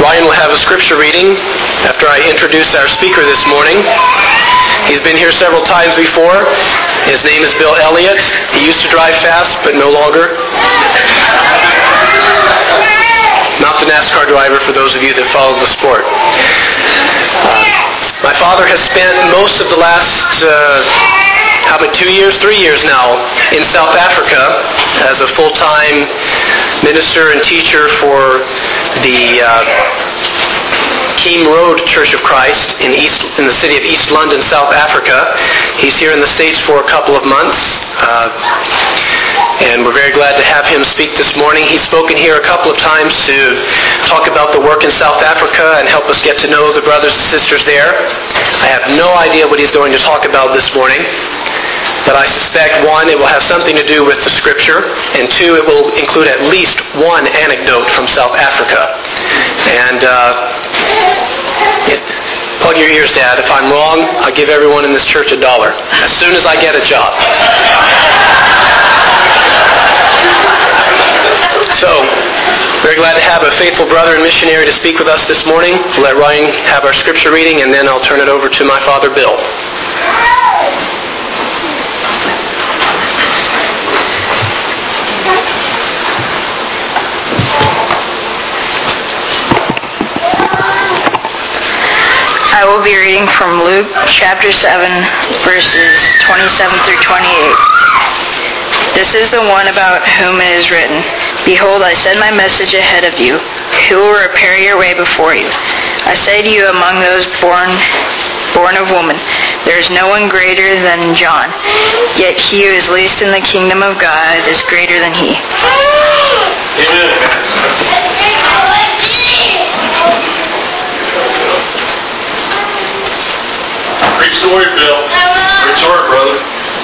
Ryan will have a scripture reading after I introduce our speaker this morning. He's been here several times before. His name is Bill Elliott. He used to drive fast, but no longer. Not the NASCAR driver, for those of you that follow the sport. My father has spent most of the last, 3 years now, in South Africa as a full-time minister and teacher for the Keem Road Church of Christ in the city of East London, South Africa. He's here in the States for a couple of months, and we're very glad to have him speak this morning. He's spoken here a couple of times to talk about the work in South Africa and help us get to know the brothers and sisters there. I have no idea what he's going to talk about this morning, but I suspect, one, it will have something to do with the Scripture, and two, it will include at least one anecdote from South Africa. And plug your ears, Dad. If I'm wrong, I'll give everyone in this church $1 as soon as I get a job. So, very glad to have a faithful brother and missionary to speak with us this morning. We'll let Ryan have our scripture reading, and then I'll turn it over to my father, Bill. I will be reading from Luke chapter 7, verses 27 through 28. This is the one about whom it is written, "Behold, I send my message ahead of you, who will prepare your way before you. I say to you, among those born of woman, there is no one greater than John. Yet he who is least in the kingdom of God is greater than he." Amen. Preach the word, Bill. Preach the word, brother.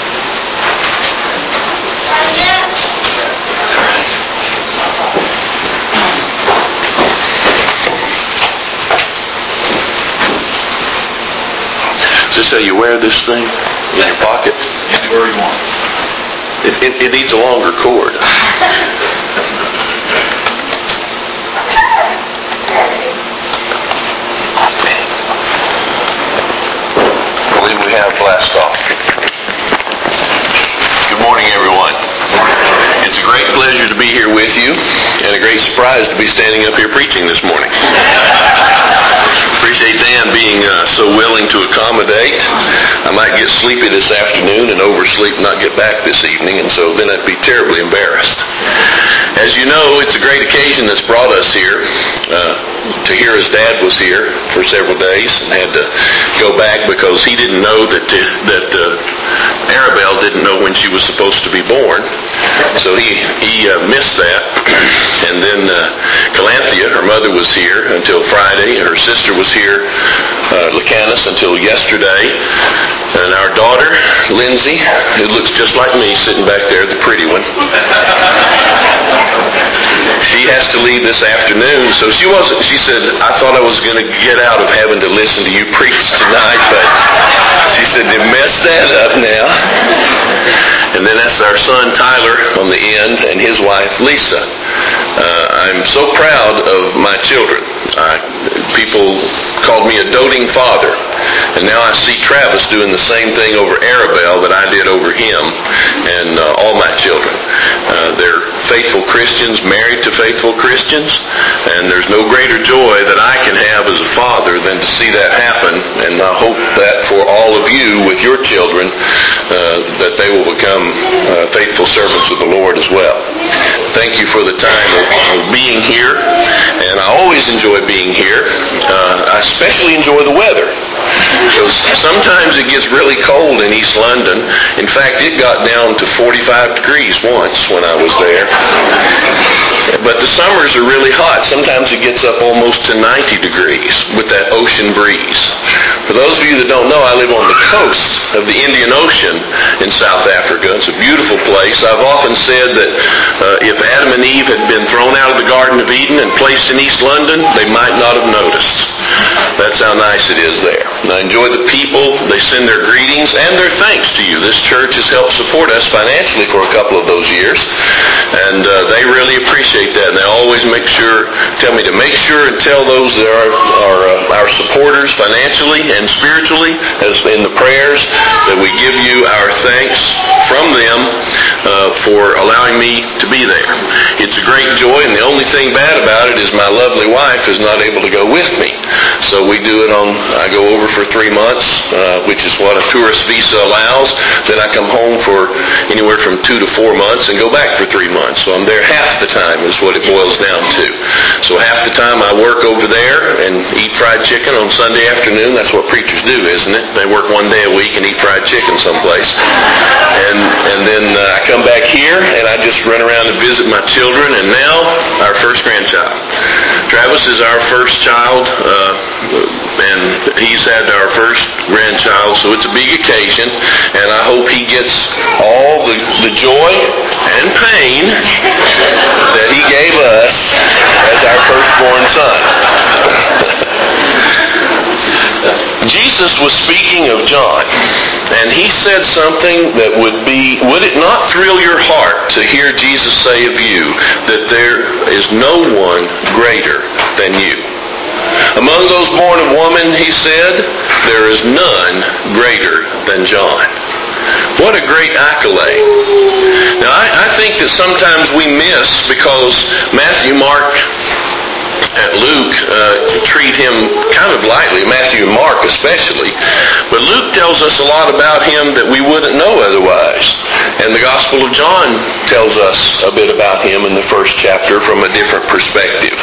Is this how you wear this thing? In your pocket? Anywhere you want. It needs a longer cord. I believe we have blast off. Good morning, everyone. It's a great pleasure to be here with you, and a great surprise to be standing up here preaching this morning. Appreciate Dan being so willing to accommodate. I might get sleepy this afternoon and oversleep and not get back this evening, and so then I'd be terribly embarrassed. As you know, it's a great occasion that's brought us here to hear his dad was here for several days and had to go back because he didn't know that Arabelle didn't know when she was supposed to be born. So he missed that. And then Calanthea, her mother, was here until Friday. Her sister was here, Lacanis, until yesterday. And our daughter, Lindsay, who looks just like me sitting back there, the pretty one, she has to leave this afternoon. So she said, "I thought I was going to get out of having to listen to you preach tonight," but she said, "You messed that up now." And then that's our son Tyler on the end and his wife Lisa. I'm so proud of my children. People called me a doting father, and now I see Travis doing the same thing over Arabelle that I did over him and all my children. They're faithful Christians, married to faithful Christians, and there's no greater joy that I can have as a father than to see that happen, and I hope that for all of you with your children, that they will become faithful servants of the Lord as well. Thank you for the time of being here, and I always enjoy being here. I especially enjoy the weather, because sometimes it gets really cold in East London. In fact, it got down to 45 degrees once when I was there. But the summers are really hot. Sometimes it gets up almost to 90 degrees with that ocean breeze. For those of you that don't know, I live on the coast of the Indian Ocean in South Africa. It's a beautiful place. I've often said that if Adam and Eve had been thrown out of the Garden of Eden and placed in East London, they might not have noticed. That's how nice it is there. And I enjoy the people. They send their greetings and their thanks to you. This church has helped support us financially for a couple of those years, and they really appreciate that. And they always make sure tell me to make sure and tell those that are our supporters financially and spiritually, as in the prayers, that we give you our thanks from them for allowing me to be there. It's a great joy, and the only thing bad about it is my lovely wife is not able to go with me. So we do it I go over for 3 months, which is what a tourist visa allows. Then I come home for anywhere from 2 to 4 months and go back for 3 months. So I'm there half the time is what it boils down to. So half the time I work over there and eat fried chicken on Sunday afternoon. That's what preachers do, isn't it? They work 1 day a week and eat fried chicken someplace. And then I come back here and I just run around and visit my children, and now our first grandchild. Travis is our first child, and he's had our first grandchild, so it's a big occasion, and I hope he gets all the joy and pain that he gave us as our firstborn son. Jesus was speaking of John, and he said something that would it not thrill your heart to hear Jesus say of you that there is no one greater than you? Among those born of woman, he said, there is none greater than John. What a great accolade. Now, I think that sometimes we miss, because Matthew, Mark, and Luke treat him kind of lightly, Matthew and Mark especially. But Luke tells us a lot about him that we wouldn't know otherwise. And the Gospel of John tells us a bit about him in the first chapter from a different perspective.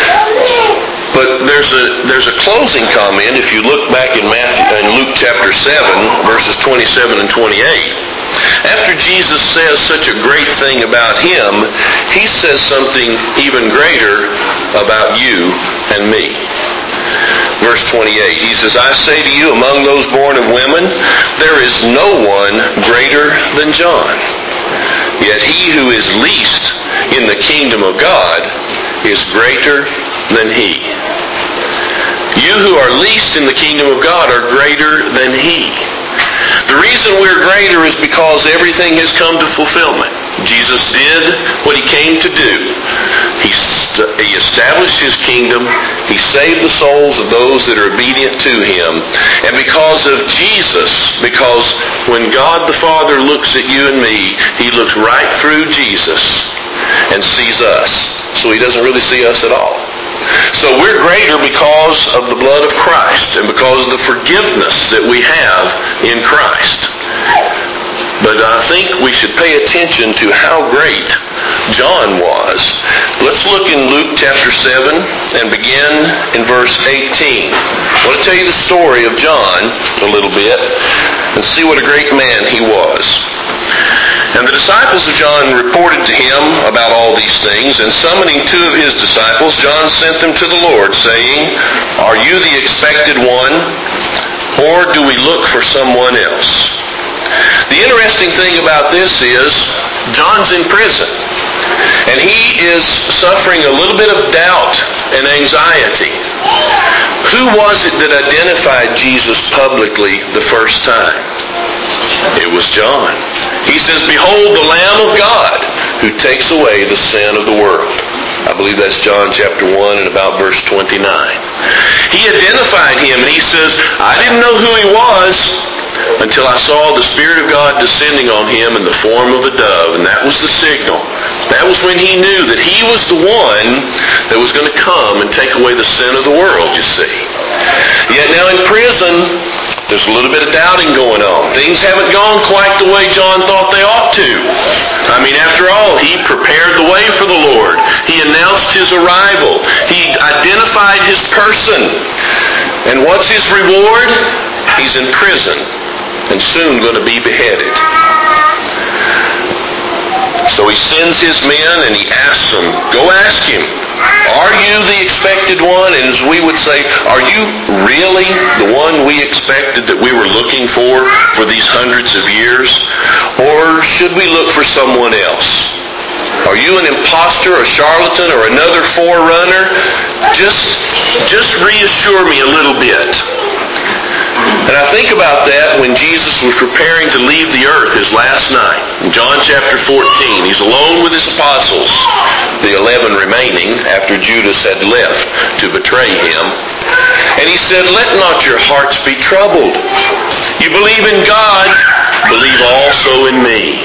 But there's a closing comment if you look back in Luke chapter 7, verses 27 and 28. After Jesus says such a great thing about him, he says something even greater about you and me. Verse 28, he says, I say to you, among those born of women, there is no one greater than John. Yet he who is least in the kingdom of God is greater than he. You who are least in the kingdom of God are greater than he. The reason we're greater is because everything has come to fulfillment. Jesus did what he came to do. He established his kingdom. He saved the souls of those that are obedient to him. And because of Jesus, because when God the Father looks at you and me, he looks right through Jesus and sees us. So he doesn't really see us at all. So we're greater because of the blood of Christ and because of the forgiveness that we have in Christ. But I think we should pay attention to how great John was. Let's look in Luke chapter 7 and begin in verse 18. I want to tell you the story of John a little bit and see what a great man he was. And the disciples of John reported to him about all these things, and summoning 2 of his disciples, John sent them to the Lord, saying, Are you the expected one, or do we look for someone else? The interesting thing about this is, John's in prison, and he is suffering a little bit of doubt and anxiety. Who was it that identified Jesus publicly the first time? It was John. He says, Behold the Lamb of God who takes away the sin of the world. I believe that's John chapter 1 and about verse 29. He identified him and he says, I didn't know who he was until I saw the Spirit of God descending on him in the form of a dove. And that was the signal. That was when he knew that he was the one that was going to come and take away the sin of the world, you see. Yet now in prison, there's a little bit of doubting going on. Things haven't gone quite the way John thought they ought to. I mean, after all, he prepared the way for the Lord. He announced his arrival. He identified his person. And what's his reward? He's in prison and soon going to be beheaded. So he sends his men and he asks them, Go ask him, are you the expected one? And as we would say, are you really the one we expected that we were looking for these hundreds of years? Or should we look for someone else? Are you an imposter, a charlatan, or another forerunner? Just reassure me a little bit. And I think about that when Jesus was preparing to leave the earth his last night. In John chapter 14, he's alone with his apostles, the 11 remaining after Judas had left to betray him. And he said, "Let not your hearts be troubled. You believe in God, believe also in me."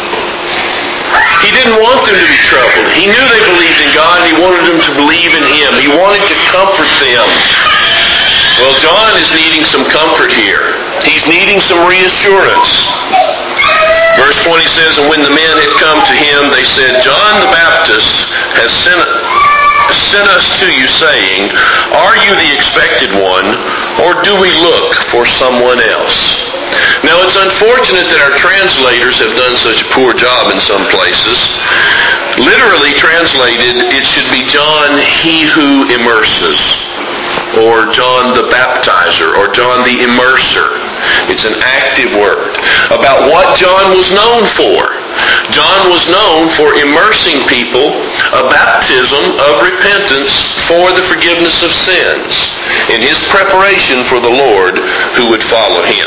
He didn't want them to be troubled. He knew they believed in God, and he wanted them to believe in him. He wanted to comfort them. Well, John is needing some comfort here. He's needing some reassurance. Verse 20 says, "And when the men had come to him, they said, 'John the Baptist has sent us to you, saying, Are you the expected one, or do we look for someone else?'" Now, it's unfortunate that our translators have done such a poor job in some places. Literally translated, it should be John, he who immerses, or John the Baptizer, or John the Immerser. It's an active word about what John was known for. John was known for immersing people, a baptism of repentance for the forgiveness of sins, in his preparation for the Lord who would follow him.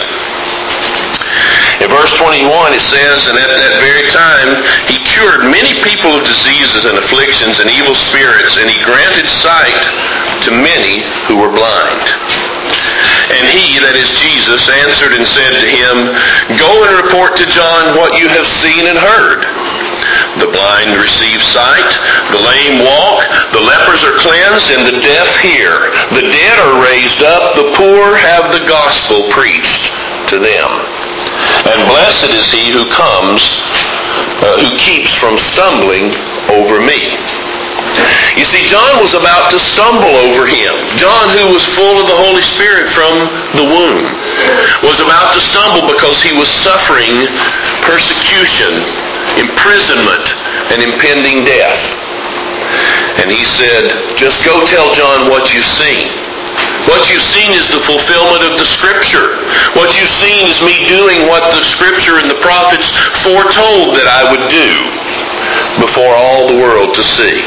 In verse 21 it says, "And at that very time he cured many people of diseases and afflictions and evil spirits, and he granted sight to many who were blind. And he," that is Jesus, "answered and said to him, Go and report to John what you have seen and heard. The blind receive sight, the lame walk, the lepers are cleansed, and the deaf hear. The dead are raised up, the poor have the gospel preached to them. And blessed is he who comes, who keeps from stumbling over me." You see, John was about to stumble over him. John, who was full of the Holy Spirit from the womb, was about to stumble because he was suffering persecution, imprisonment, and impending death. And he said, "Just go tell John what you've seen. What you've seen is the fulfillment of the Scripture. What you've seen is me doing what the Scripture and the prophets foretold that I would do before all the world to see."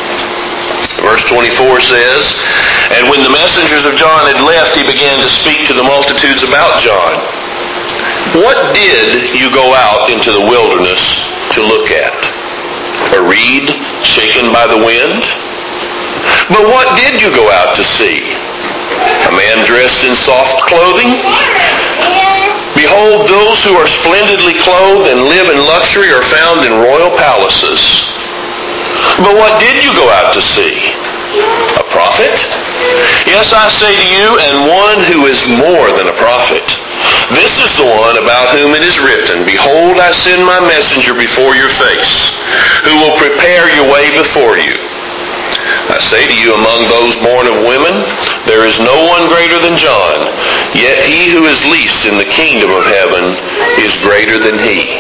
Verse 24 says, "And when the messengers of John had left, he began to speak to the multitudes about John. 'What did you go out into the wilderness to look at? A reed shaken by the wind? But what did you go out to see? A man dressed in soft clothing? Behold, those who are splendidly clothed and live in luxury are found in royal palaces. But what did you go out to see? A prophet? Yes, I say to you, and one who is more than a prophet. This is the one about whom it is written, Behold, I send my messenger before your face, who will prepare your way before you. I say to you, among those born of women, there is no one greater than John, yet he who is least in the kingdom of heaven is greater than he."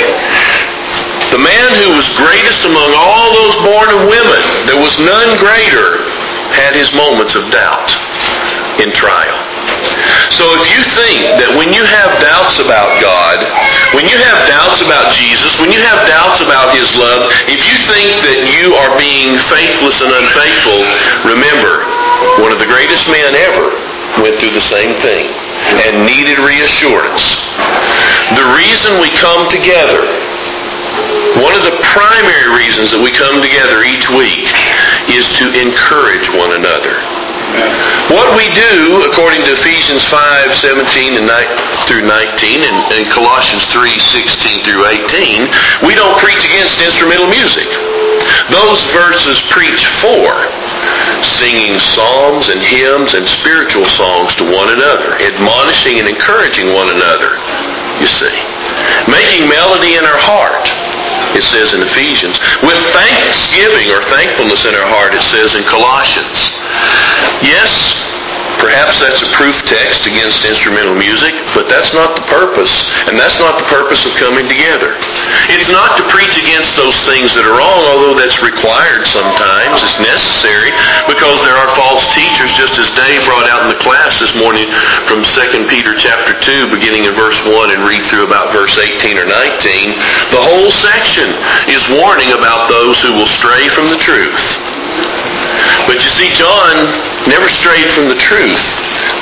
The man who was greatest among all those born of women, there was none greater, had his moments of doubt in trial. So if you think that when you have doubts about God, when you have doubts about Jesus, when you have doubts about his love, if you think that you are being faithless and unfaithful, remember, one of the greatest men ever went through the same thing and needed reassurance. The reason we come together, one of the primary reasons that we come together each week, is to encourage one another. What we do, according to Ephesians 5:17 through 19 and Colossians 3:16 through 18, we don't preach against instrumental music. Those verses preach for singing psalms and hymns and spiritual songs to one another, admonishing and encouraging one another, you see. Making melody in our heart, it says in Ephesians. With thanksgiving or thankfulness in our heart, it says in Colossians. Yes, perhaps that's a proof text against instrumental music, but that's not the purpose, and that's not the purpose of coming together. It's not to preach against those things that are wrong, although that's required sometimes. It's necessary, because there are false teachers, just as Dave brought out in the class this morning from 2 Peter chapter 2, beginning in verse 1 and read through about verse 18 or 19. The whole section is warning about those who will stray from the truth. But you see, John never strayed from the truth.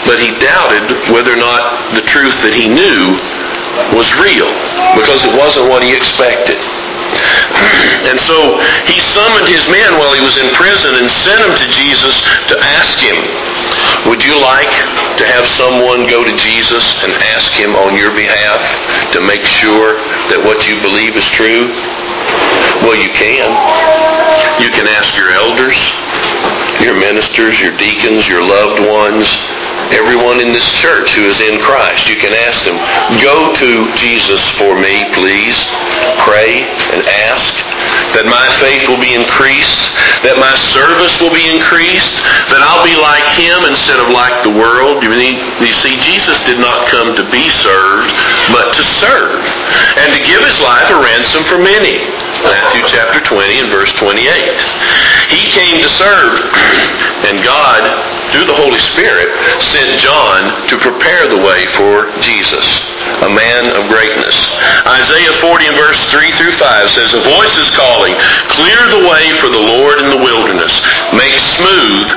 but he doubted whether or not the truth that he knew was real, because it wasn't what he expected. And so he summoned his men while he was in prison and sent them to Jesus to ask him, would you like to have someone go to Jesus and ask him on your behalf to make sure that what you believe is true? Well, you can. You can ask your elders, your ministers, your deacons, your loved ones, everyone in this church who is in Christ. You can ask them, go to Jesus for me, please. Pray and ask that my faith will be increased, that my service will be increased, that I'll be like him instead of like the world. You see, Jesus did not come to be served, but to serve, and to give his life a ransom for many. Matthew chapter 20 and verse 28. He came to serve, and God, through the Holy Spirit, sent John to prepare the way for Jesus, a man of greatness. Isaiah 40 and verse 3 through 5 says, a voice is calling, clear the way for the Lord in the wilderness, make smooth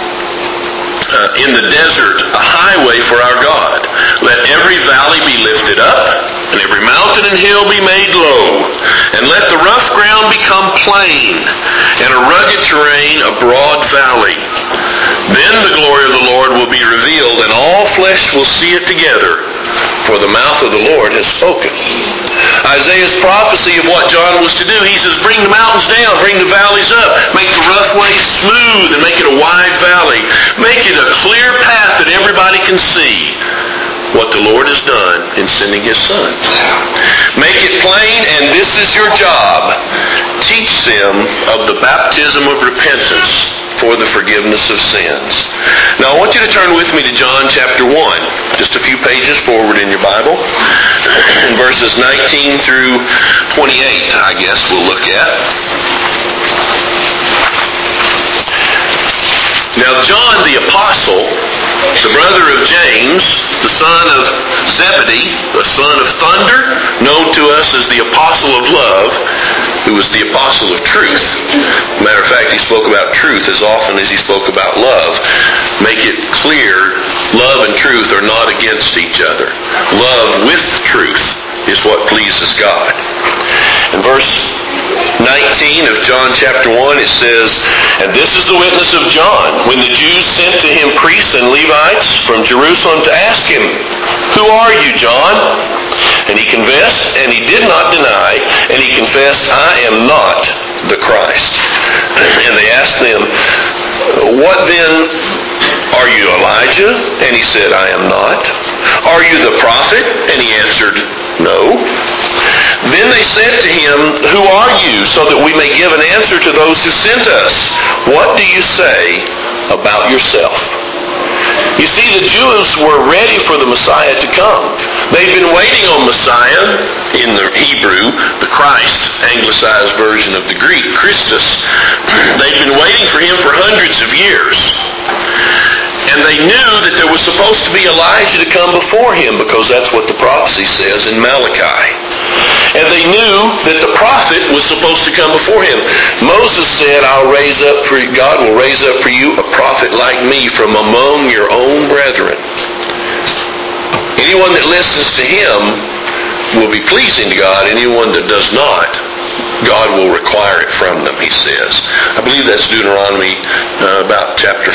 in the desert a highway for our God. Let every valley be lifted up, and every mountain and hill be made low, and let the rough ground become plain, and a rugged terrain a broad valley. Then the glory of the Lord will be revealed, and all flesh will see it together, for the mouth of the Lord has spoken. Isaiah's prophecy of what John was to do, he says, bring the mountains down, bring the valleys up, make the rough way smooth, and make it a wide valley. Make it a clear path that everybody can see what the Lord has done in sending his Son. Make it plain, and this is your job. Teach them of the baptism of repentance for the forgiveness of sins. Now I want you to turn with me to John chapter 1, just a few pages forward in your Bible, in verses 19 through 28, I guess we'll look at. Now John the Apostle, the brother of James, the son of Zebedee, the son of thunder, known to us as the Apostle of Love, who was the Apostle of Truth. Matter of fact, he spoke about truth as often as he spoke about love. Make it clear, love and truth are not against each other. Love with truth is what pleases God. In verse 19 of John chapter 1, it says, and this is the witness of John, when the Jews sent to him priests and Levites from Jerusalem to ask him, who are you, John? And he confessed, and he did not deny, and he confessed, I am not the Christ. And they asked them, what then? Are you Elijah? And he said, I am not. Are you the prophet? And he answered, no. Then they said to him, who are you, so that we may give an answer to those who sent us? What do you say about yourself? You see, the Jews were ready for the Messiah to come. They've been waiting on Messiah, in the Hebrew, the Christ, anglicized version of the Greek, Christus. They've been waiting for him for hundreds of years. And they knew that there was supposed to be Elijah to come before him, because that's what the prophecy says in Malachi. And they knew that the prophet was supposed to come before him. Moses said, God will raise up for you a prophet like me from among your own brethren. Anyone that listens to him will be pleasing to God. Anyone that does not, God will require it from them, he says. I believe that's Deuteronomy about chapter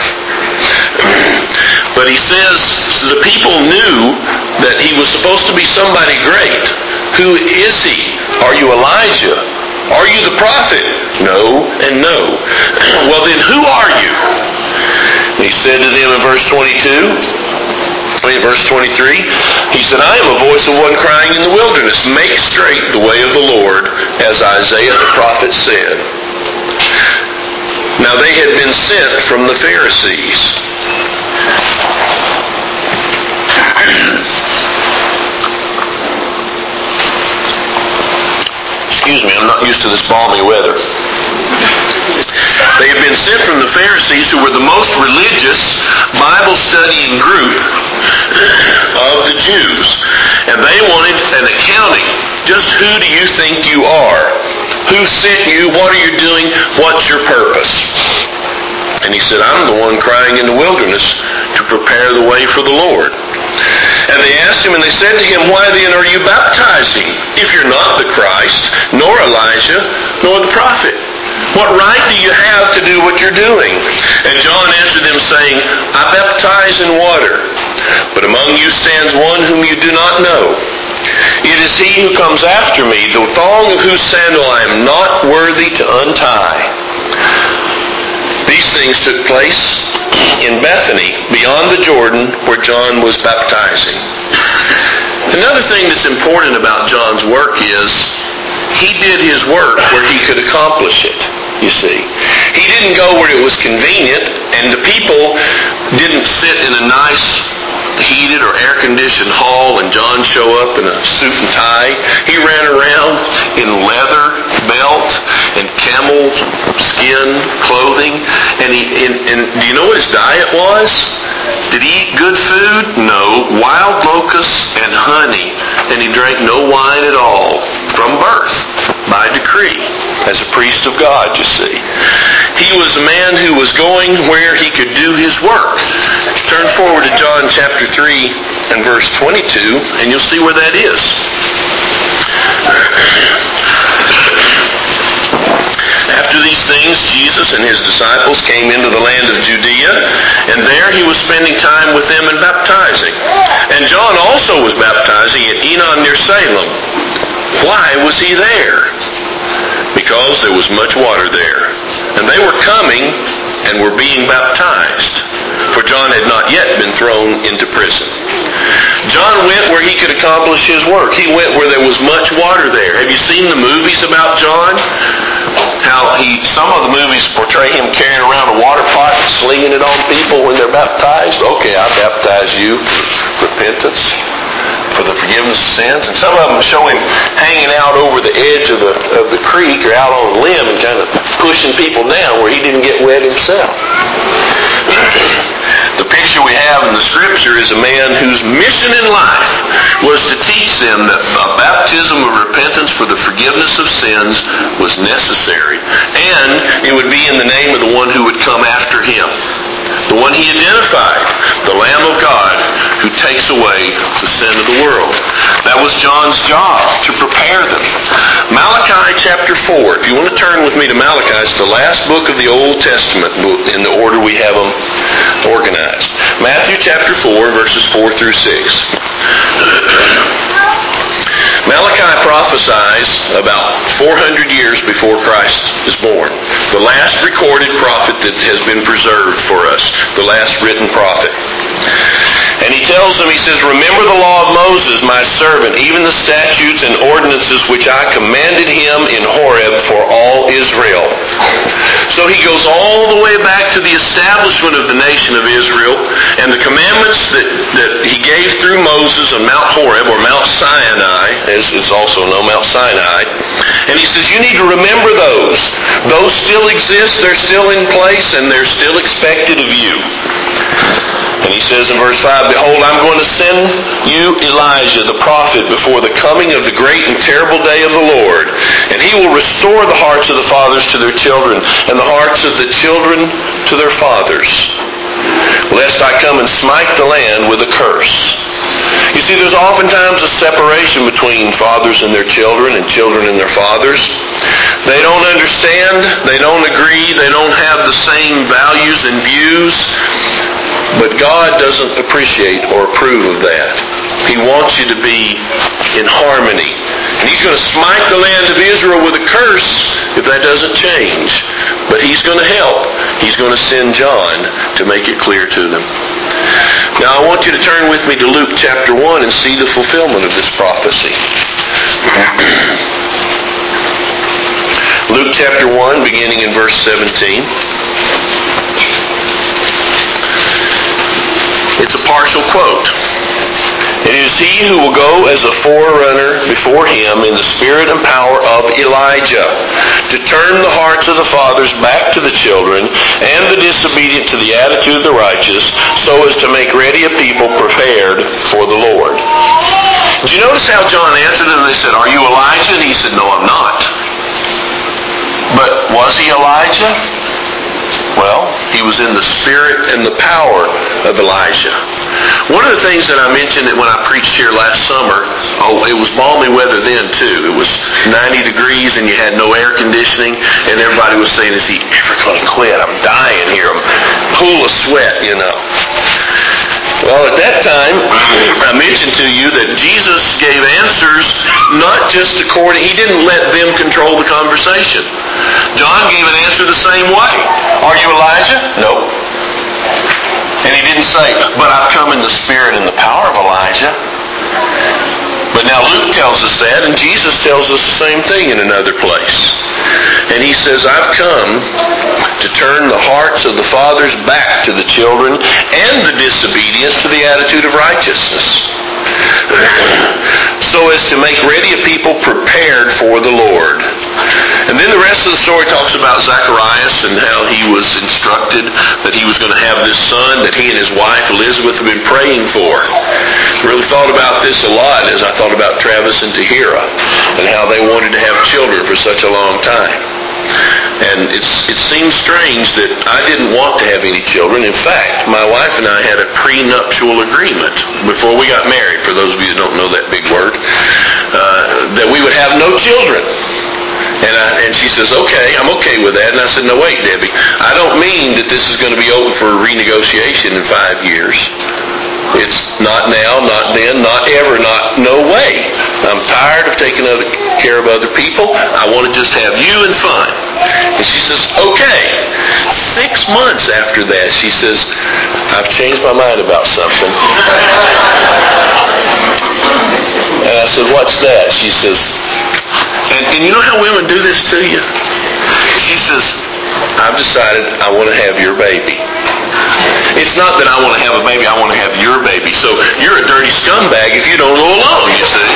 5. But he says the people knew that he was supposed to be somebody great. Who is he? Are you Elijah? Are you the prophet? No and no. Well then, who are you? He said to them in verse 23, he said, I am a voice of one crying in the wilderness, make straight the way of the Lord, as Isaiah the prophet said. Now they had been sent from the Pharisees. Excuse me, I'm not used to this balmy weather. They had been sent from the Pharisees, who were the most religious, Bible-studying group of the Jews. And they wanted an accounting. Just who do you think you are? Who sent you? What are you doing? What's your purpose? And he said, I'm the one crying in the wilderness to prepare the way for the Lord. And they asked him, and they said to him, why then are you baptizing, if you're not the Christ, nor Elijah, nor the prophet? What right do you have to do what you're doing? And John answered them, saying, I baptize in water, but among you stands one whom you do not know. It is he who comes after me, the thong of whose sandal I am not worthy to untie. These things took place in Bethany, beyond the Jordan, where John was baptizing. Another thing that's important about John's work is he did his work where he could accomplish it, you see. He didn't go where it was convenient, and the people didn't sit in a nice heated or air-conditioned hall and John show up in a suit and tie. He ran around in leather belt and camel skin clothing. And do you know what his diet was? Did he eat good food? No. Wild locusts and honey. And he drank no wine at all from birth, by decree, as a priest of God, you see. He was a man who was going where he could do his work. Turn forward to John chapter 3 and verse 22, and you'll see where that is. After these things, Jesus and his disciples came into the land of Judea, and there he was spending time with them and baptizing. And John also was baptizing at Enon near Salem. Why was he there? Because there was much water there. And they were coming and were being baptized, for John had not yet been thrown into prison. John went where he could accomplish his work. He went where there was much water there. Have you seen the movies about John? How some of the movies portray him carrying around a water pot and slinging it on people when they're baptized. Okay, I baptize you for repentance, for the forgiveness of sins. And some of them show him hanging out over the edge of the creek or out on a limb and kind of pushing people down where he didn't get wet himself. The picture we have in the Scripture is a man whose mission in life was to teach them that a baptism of repentance for the forgiveness of sins was necessary. And it would be in the name of the one who would come after him. The one he identified, the Lamb of God, who takes away the sin of the world. That was John's job, to prepare them. Malachi chapter 4. If you want to turn with me to Malachi, it's the last book of the Old Testament book in the order we have them organized. Matthew chapter 4, verses 4 through 6. Malachi prophesies about 400 years before Christ is born. The last recorded prophet that has been preserved for us. The last written prophet. And he tells them, he says, remember the law of Moses, my servant, even the statutes and ordinances which I commanded him in Horeb for all Israel. So he goes all the way back to the establishment of the nation of Israel and the commandments that he gave through Moses on Mount Horeb, or Mount Sinai, as it's also known, Mount Sinai. And he says, you need to remember those. Those still exist, they're still in place, and they're still expected of you. And he says in verse 5, behold, I'm going to send you Elijah, the prophet, before the coming of the great and terrible day of the Lord. And he will restore the hearts of the fathers to their children, and the hearts of the children to their fathers, lest I come and smite the land with a curse. You see, there's oftentimes a separation between fathers and their children and children and their fathers. They don't understand, they don't agree, they don't have the same values and views. But God doesn't appreciate or approve of that. He wants you to be in harmony. And he's going to smite the land of Israel with a curse if that doesn't change. But he's going to help. He's going to send John to make it clear to them. Now I want you to turn with me to Luke chapter 1 and see the fulfillment of this prophecy. Luke chapter 1, beginning in verse 17. It's a partial quote. It is he who will go as a forerunner before him in the spirit and power of Elijah, to turn the hearts of the fathers back to the children, and the disobedient to the attitude of the righteous, so as to make ready a people prepared for the Lord. Did you notice how John answered them? They said, are you Elijah? And he said, no, I'm not. But was he Elijah? Well, he was in the spirit and the power of Elijah. One of the things that I mentioned when I preached here last summer, it was balmy weather then too. It was 90 degrees and you had no air conditioning, and everybody was saying, is he ever going to quit? I'm dying here. I'm full of sweat, you know. Well, at that time, I mentioned to you that Jesus gave answers not just according, he didn't let them control the conversation. John gave an answer the same way. Are you Elijah? No. And he didn't say, but I've come in the spirit and the power of Elijah. But now Luke tells us that, and Jesus tells us the same thing in another place. And he says, I've come to turn the hearts of the fathers back to the children and the disobedience to the attitude of righteousness, so as to make ready a people prepared for the Lord. And then the rest of the story talks about Zacharias and how he was instructed that he was going to have this son that he and his wife Elizabeth have been praying for. Really thought about this a lot as I thought about Travis and Tahira and how they wanted to have children for such a long time. And it seems strange that I didn't want to have any children. In fact, my wife and I had a prenuptial agreement before we got married, for those of you who don't know that big word, that we would have no children. And she says, okay, I'm okay with that. And I said, no, wait, Debbie, I don't mean that this is going to be open for renegotiation in 5 years. It's not now, not then, not ever, no way. I'm tired of taking care of other people. I want to just have you and fun. And she says, okay. 6 months after that, she says, I've changed my mind about something. And I said, what's that? She says, and you know how women do this to you? She says, I've decided I want to have your baby. It's not that I want to have a baby, I want to have your baby. So you're a dirty scumbag if you don't go along, you see.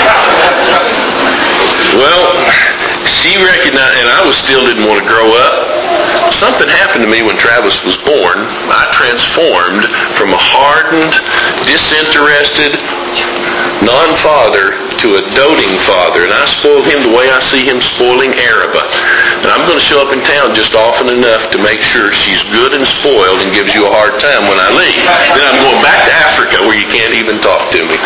Well, she recognized, and I still didn't want to grow up. Something happened to me when Travis was born. I transformed from a hardened, disinterested, non-father to a doting father, and I spoiled him the way I see him spoiling Araba. And I'm going to show up in town just often enough to make sure she's good and spoiled and gives you a hard time when I leave. Then I'm going back to Africa where you can't even talk to me.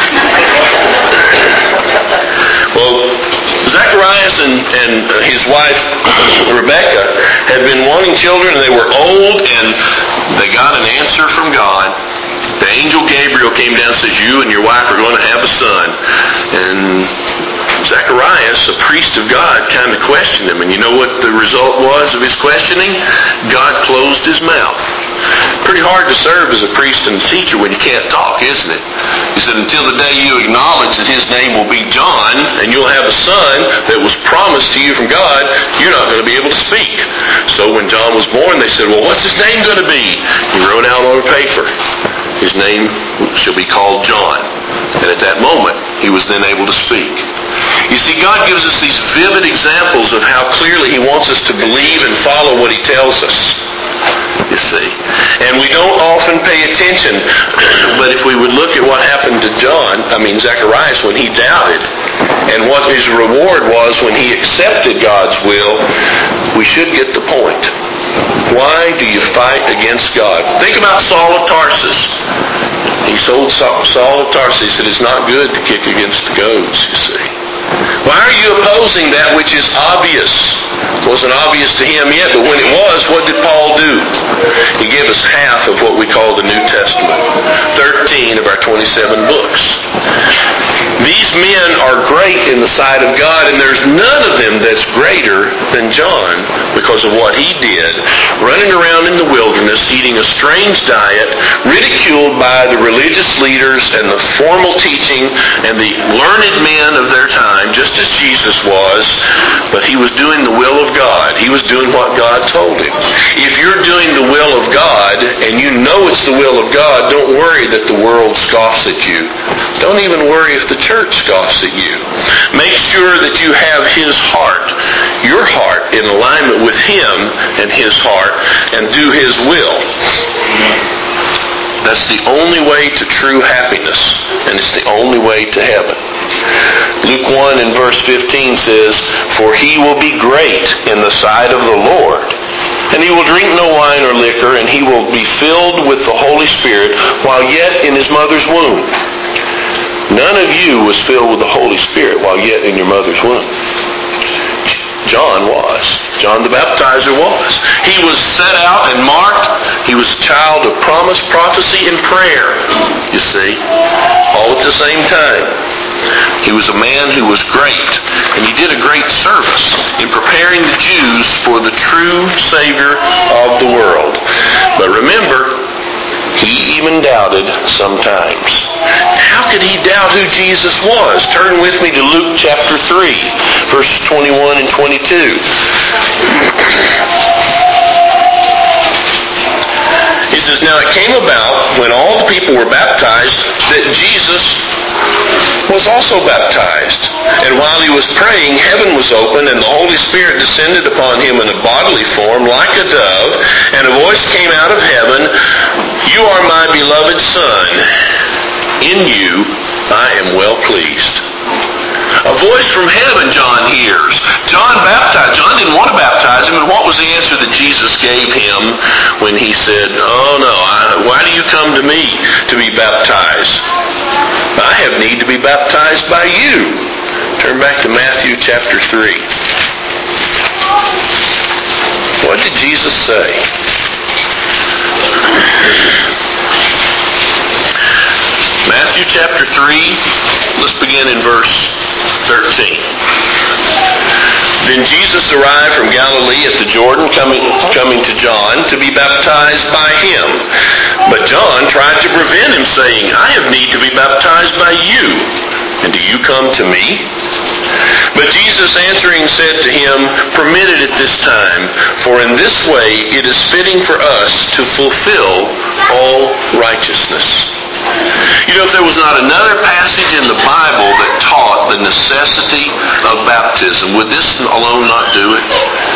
Well, Zacharias and his wife Rebecca had been wanting children, and they were old, and they got an answer from God. The angel Gabriel came down and says, you and your wife are going to have a son. And Zacharias, a priest of God, kind of questioned him. And you know what the result was of his questioning? God closed his mouth. Pretty hard to serve as a priest and teacher when you can't talk, isn't it? He said, until the day you acknowledge that his name will be John, and you'll have a son that was promised to you from God, you're not going to be able to speak. So when John was born, they said, well, what's his name going to be? He wrote out on a paper, his name shall be called John. And at that moment, he was then able to speak. You see, God gives us these vivid examples of how clearly he wants us to believe and follow what he tells us. You see. And we don't often pay attention, but if we would look at what happened to Zacharias when he doubted, and what his reward was when he accepted God's will, we should get the point. Why do you fight against God? Think about Saul of Tarsus. He told Saul of Tarsus, he said, it's not good to kick against the goads, you see. Why are you opposing that which is obvious? It wasn't obvious to him yet, but when it was, what did Paul do? He gave us half of what we call the New Testament. 13 of our 27 books. These men are great in the sight of God, and there's none of them that's greater than John because of what he did, running around in the wilderness, eating a strange diet, ridiculed by the religious leaders and the formal teaching and the learned men of their time, just as Jesus was, but he was doing the will of God. He was doing what God told him. If you're doing the will of God, and you know it's the will of God, don't worry that the world scoffs at you. Don't even worry if the church scoffs at you. Make sure that you have his heart, your heart, in alignment with him and his heart, and do his will. That's the only way to true happiness, and it's the only way to heaven. Luke 1 in verse 15 says, for he will be great in the sight of the Lord, and he will drink no wine or liquor, and he will will be filled with the Holy Spirit while yet in his mother's womb. None of you was filled with the Holy Spirit while yet in your mother's womb. John was. John the Baptizer was. He was set out and marked. He was a child of promise, prophecy, and prayer, you see, all at the same time. He was a man who was great, and he did a great service in preparing the Jews for the true Savior of the world. But remember, he even doubted sometimes. How could he doubt who Jesus was? Turn with me to Luke chapter 3, verses 21 and 22. He says, "Now it came about, when all the people were baptized, that Jesus was also baptized. And while he was praying, heaven was opened, and the Holy Spirit descended upon him in a bodily form, like a dove, and a voice came out of heaven, 'You are my beloved Son. In you I am well pleased.'" A voice from heaven John hears. John baptized. John didn't want to baptize him, and what was the answer that Jesus gave him when he said, "Oh no, why do you come to me to be baptized? I have need to be baptized by you." Turn back to Matthew chapter 3. What did Jesus say? Matthew chapter 3, let's begin in verse 13. "Then Jesus arrived from Galilee at the Jordan, coming to John to be baptized by him. But John tried to prevent him, saying, 'I have need to be baptized by you, and do you come to me?' But Jesus answering said to him, 'Permit it at this time, for in this way it is fitting for us to fulfill all righteousness.'" You know, if there was not another passage in the Bible that taught the necessity of baptism, would this alone not do it?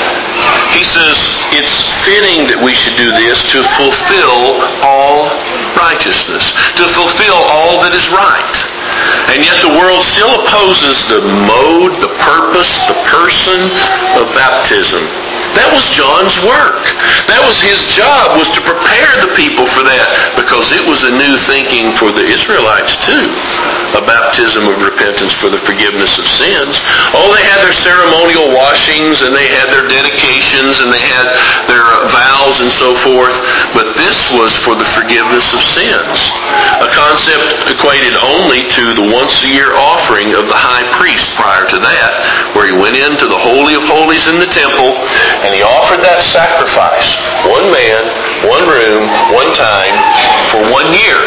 He says it's fitting that we should do this to fulfill all righteousness, to fulfill all that is right. And yet the world still opposes the mode, the purpose, the person of baptism. That was John's work. That was his job, was to prepare the people for that, because it was a new thinking for the Israelites too. A baptism of repentance for the forgiveness of sins. Oh, they had their ceremonial washings, and they had their dedications, and they had their vows and so forth, but this was for the forgiveness of sins. A concept equated only to the once-a-year offering of the high priest prior to that, where he went into the Holy of Holies in the temple, and he offered that sacrifice. One man, one room, one time, for 1 year.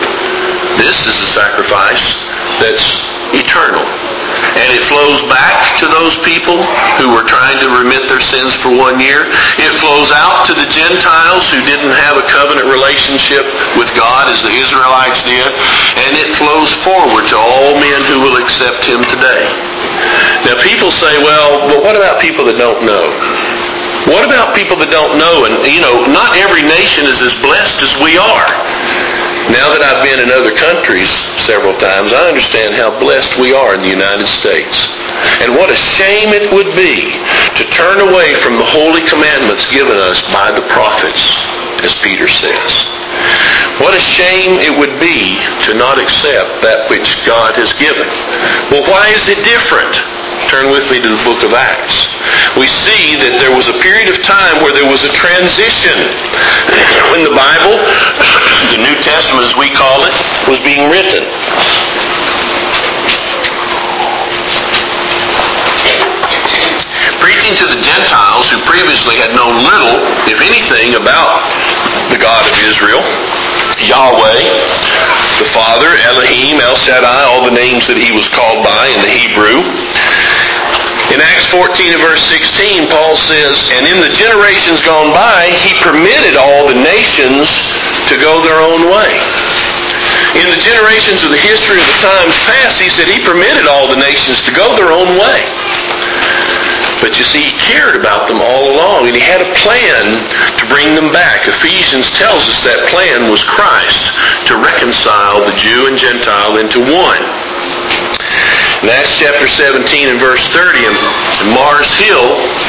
This is a sacrifice that's eternal. And it flows back to those people who were trying to remit their sins for 1 year. It flows out to the Gentiles who didn't have a covenant relationship with God as the Israelites did. And it flows forward to all men who will accept him today. Now people say, well, but what about people that don't know? What about people that don't know? And, you know, not every nation is as blessed as we are. Now that I've been in other countries several times, I understand how blessed we are in the United States. And what a shame it would be to turn away from the holy commandments given us by the prophets, as Peter says. What a shame it would be to not accept that which God has given. Well, why is it different? Turn with me to the book of Acts. We see that there was a period of time where there was a transition when the Bible, the New Testament as we call it, was being written. Preaching to the Gentiles who previously had known little, if anything, about the God of Israel, Yahweh, the Father, Elohim, El Shaddai, all the names that he was called by in the Hebrew. In Acts 14 and verse 16, Paul says, "And in the generations gone by, he permitted all the nations to go their own way." In the generations of the history of the times past, he said he permitted all the nations to go their own way. But you see, he cared about them all along, and he had a plan to bring them back. Ephesians tells us that plan was Christ, to reconcile the Jew and Gentile into one. In Acts chapter 17 and verse 30, in Mars Hill,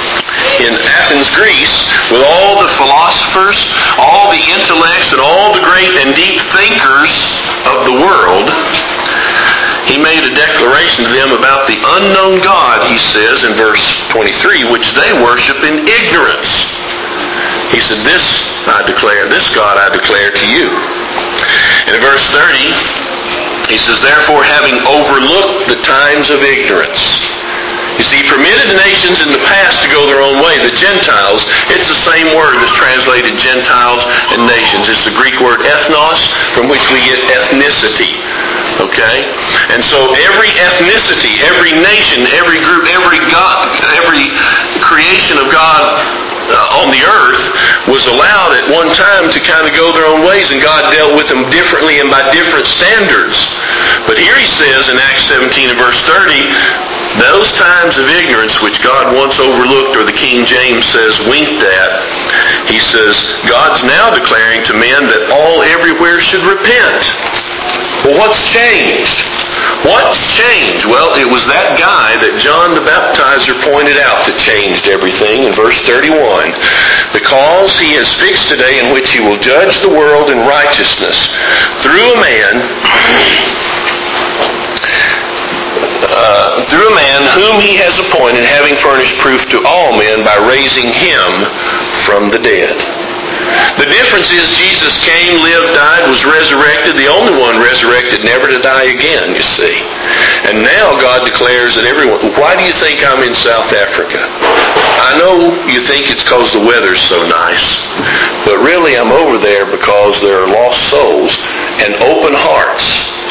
in Athens, Greece, with all the philosophers, all the intellects, and all the great and deep thinkers of the world, he made a declaration to them about the unknown God, he says in verse 23, which they worship in ignorance. He said, this God I declare to you. And in verse 30, he says, therefore, having overlooked the times of ignorance. You see, he permitted the nations in the past to go their own way. The Gentiles, it's the same word that's translated Gentiles and nations. It's the Greek word ethnos, from which we get ethnicity. Okay? And so every ethnicity, every nation, every group, every creation of God on the earth was allowed at one time to kind of go their own ways, and God dealt with them differently and by different standards. But here he says in Acts 17 and verse 30, those times of ignorance which God once overlooked, or the King James says winked at, he says, God's now declaring to men that all everywhere should repent. Well, what's changed? What's changed? Well, it was that guy that John the Baptizer pointed out that changed everything in verse 31. Because he has fixed a day in which he will judge the world in righteousness through a man whom he has appointed, having furnished proof to all men by raising him from the dead. The difference is Jesus came, lived, died, was resurrected, the only one resurrected never to die again, you see. And now God declares that everyone... Why do you think I'm in South Africa? I know you think it's because the weather's so nice, but really I'm over there because there are lost souls and open hearts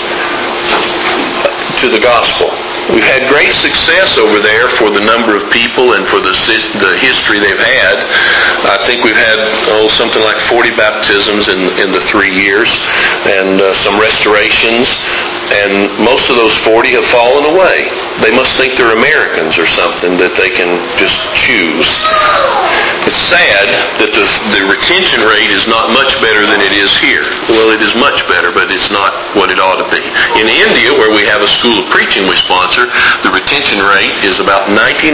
to the gospel. We've had great success over there for the number of people and for the history they've had. I think we've had something like 40 baptisms in the 3 years, and some restorations, and most of those 40 have fallen away. They must think they're Americans or something that they can just choose. It's sad that the retention rate is not much better than it is here. Well, it is much better, but it's not what it ought to be. In India, where we have a school of preaching we sponsor, the retention rate is about 99%.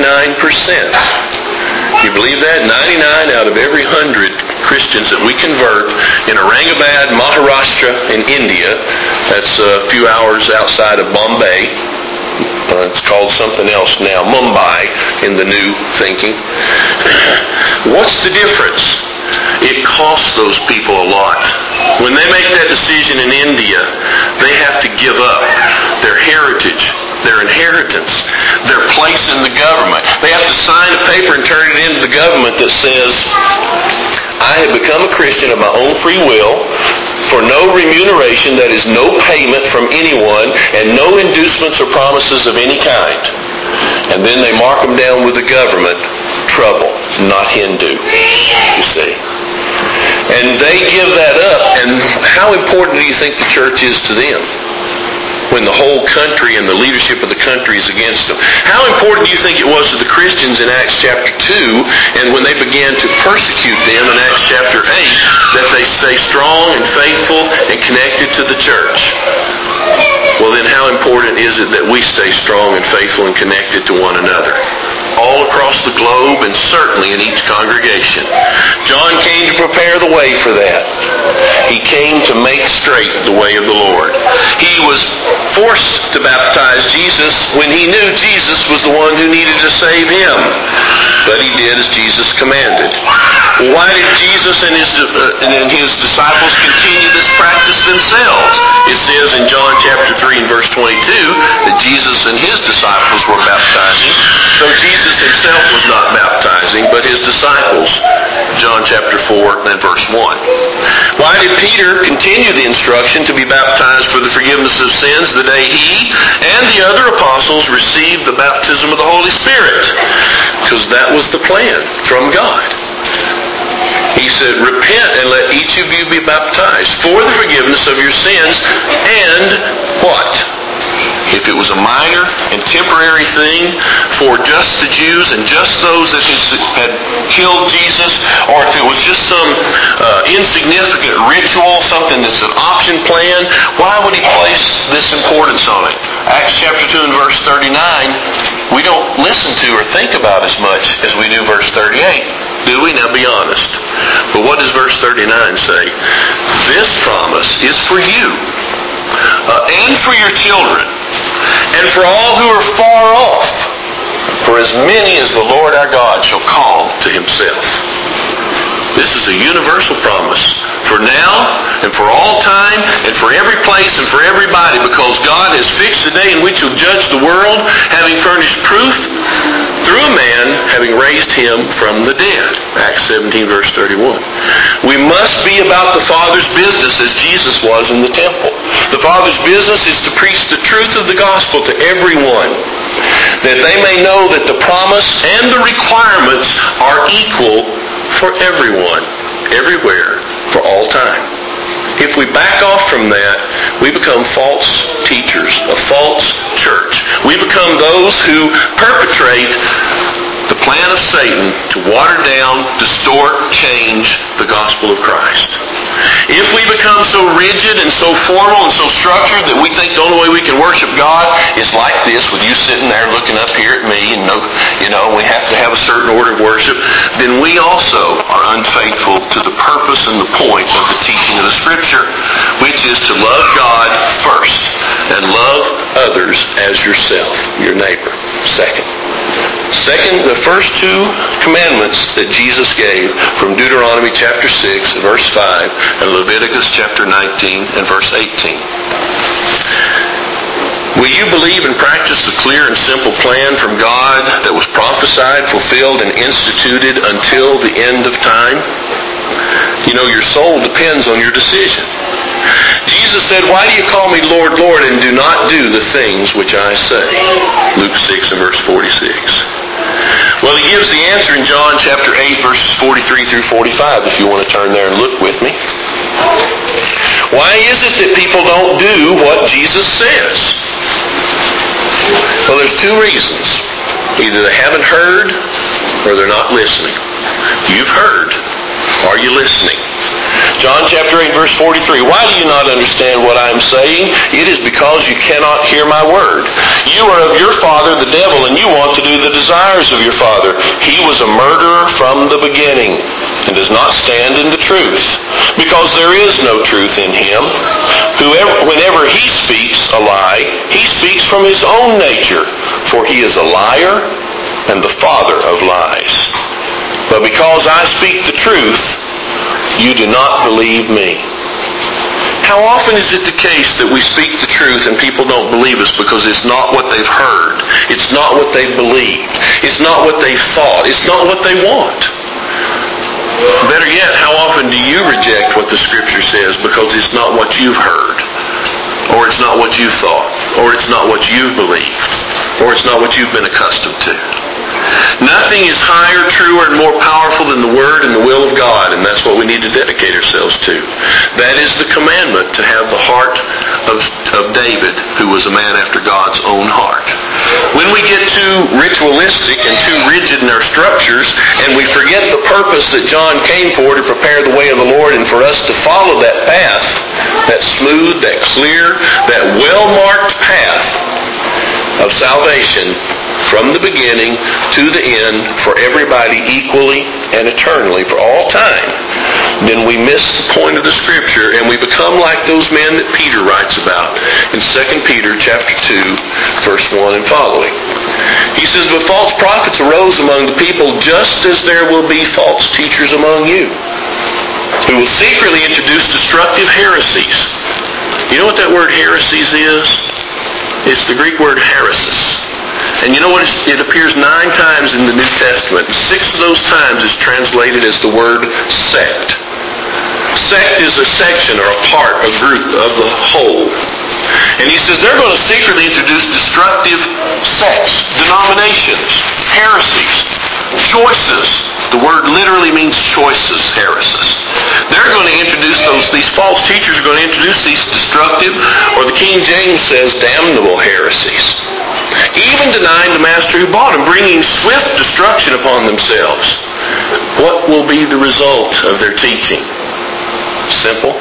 You believe that? 99 out of every 100 Christians that we convert in Aurangabad, Maharashtra, in India, that's a few hours outside of Bombay. It's called something else now, Mumbai, in the new thinking. What's the difference? It costs those people a lot. When they make that decision in India, they have to give up their heritage, their inheritance, their place in the government. They have to sign a paper and turn it into the government that says, I have become a Christian of my own free will, for no remuneration, that is no payment from anyone, and no inducements or promises of any kind. And then they mark them down with the government, trouble, not Hindu, you see. And they give that up, and how important do you think the church is to them when the whole country and the leadership of the country is against them? How important do you think it was to the Christians in Acts chapter 2, and when they began to persecute them in Acts chapter 8, that they stay strong and faithful and connected to the church? Well, then how important is it that we stay strong and faithful and connected to one another? All across the globe, and certainly in each congregation. John came to prepare the way for that. He came to make straight the way of the Lord. He was forced to baptize Jesus when he knew Jesus was the one who needed to save him. But he did as Jesus commanded. Why did Jesus and his disciples continue this practice themselves? It says in John chapter 3 and verse 22 that Jesus and his disciples were baptizing. So Jesus himself was not baptizing, but his disciples. John chapter 4 and verse 1. Why did Peter continue the instruction to be baptized for the forgiveness of sins the day he and the other apostles received the baptism of the Holy Spirit? Because that was the plan from God. He said, repent and let each of you be baptized for the forgiveness of your sins, and what? If it was a minor and temporary thing for just the Jews and just those that had killed Jesus, or if it was just some insignificant ritual, something that's an option plan, why would he place this importance on it? Acts chapter 2 and verse 39, we don't listen to or think about as much as we do verse 38. Do we? Now be honest. But what does verse 39 say? This promise is for you and for your children and for all who are far off, for as many as the Lord our God shall call to himself. This is a universal promise for now and for all time and for every place and for everybody, because God has fixed the day in which he'll judge the world, having furnished proof through a man, having raised him from the dead. Acts 17 verse 31. We must be about the Father's business as Jesus was in the temple. The Father's business is to preach the truth of the gospel to everyone, that they may know that the promise and the requirements are equal for everyone, everywhere, for all time. If we back off from that, we become false teachers, a false church. We become those who perpetrate the plan of Satan to water down, distort, change the gospel of Christ. If we become so rigid and so formal and so structured that we think the only way we can worship God is like this, with you sitting there looking up here at me, and we have to have a certain order of worship, then we also are unfaithful to the purpose and the point of the teaching of the Scripture, which is to love God first and love others as yourself, your neighbor, second. Second, the first two commandments that Jesus gave from Deuteronomy chapter 6, verse 5, and Leviticus chapter 19 and verse 18. Will you believe and practice the clear and simple plan from God that was prophesied, fulfilled, and instituted until the end of time? Your soul depends on your decision. Jesus said, "Why do you call me Lord, Lord, and do not do the things which I say?" Luke 6 and verse 46. Well, he gives the answer in John chapter 8, verses 43 through 45, if you want to turn there and look with me. Why is it that people don't do what Jesus says? Well, there's two reasons. Either they haven't heard or they're not listening. You've heard. Are you listening? John chapter 8, verse 43. Why do you not understand what I am saying? It is because you cannot hear my word. You are of your father, the devil, and you want to do the desires of your father. He was a murderer from the beginning and does not stand in the truth, because there is no truth in him. Whenever he speaks a lie, he speaks from his own nature, for he is a liar and the father of lies. But because I speak the truth, you do not believe me. How often is it the case that we speak the truth and people don't believe us because it's not what they've heard, it's not what they've believed, it's not what they've thought, it's not what they want? Better yet, how often do you reject what the Scripture says because it's not what you've heard, or it's not what you've thought, or it's not what you've believed, or it's not what you've been accustomed to? Nothing is higher, truer, and more powerful than the Word and the will of God, and that's what we need to dedicate ourselves to. That is the commandment, to have the heart of David, who was a man after God's own heart. When we get too ritualistic and too rigid in our structures, and we forget the purpose that John came for, to prepare the way of the Lord and for us to follow that path, that smooth, that clear, that well-marked path of salvation from the beginning to the end, for everybody equally and eternally, for all time, then we miss the point of the Scripture, and we become like those men that Peter writes about in 2 Peter chapter 2, verse 1 and following. He says, "But false prophets arose among the people, just as there will be false teachers among you, who will secretly introduce destructive heresies." You know what that word heresies is? It's the Greek word heresis. And you know what? It appears 9 times in the New Testament. 6 of those times is translated as the word sect. Sect is a section or a part, a group of the whole. And he says they're going to secretly introduce destructive sects, denominations, heresies, choices. The word literally means choices, heresis. They're going to introduce these false teachers are going to introduce these destructive, or the King James says, damnable heresies. Even denying the master who bought them, bringing swift destruction upon themselves. What will be the result of their teaching? Simple.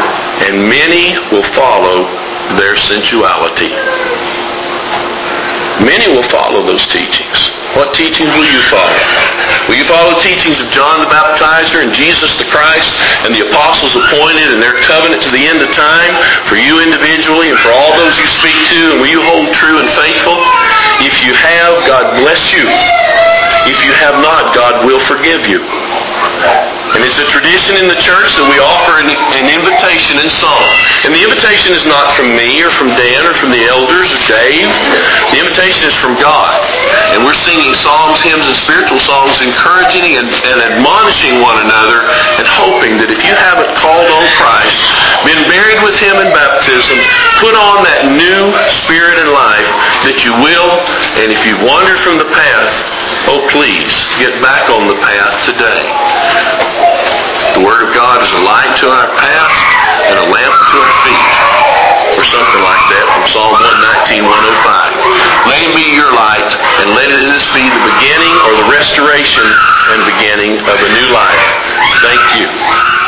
And many will follow their sensuality. Many will follow those teachings. What teachings will you follow? Will you follow the teachings of John the Baptizer and Jesus the Christ and the apostles appointed and their covenant to the end of time for you individually and for all those you speak to? And will you hold true and faithful? If you have, God bless you. If you have not, God will forgive you. And it's a tradition in the church that we offer an invitation in song. And the invitation is not from me or from Dan or from the elders or Dave. The invitation is from God. And we're singing psalms, hymns, and spiritual songs, encouraging and admonishing one another and hoping that if you haven't called on Christ, been buried with Him in baptism, put on that new spirit and life, that you will, and if you've wandered from the path, oh please, get back on the path today. The Word of God is a light to our path and a lamp to our feet. Or something like that from Psalm 119, 105. Let Him be your light, and let this be the beginning or the restoration and beginning of a new life. Thank you.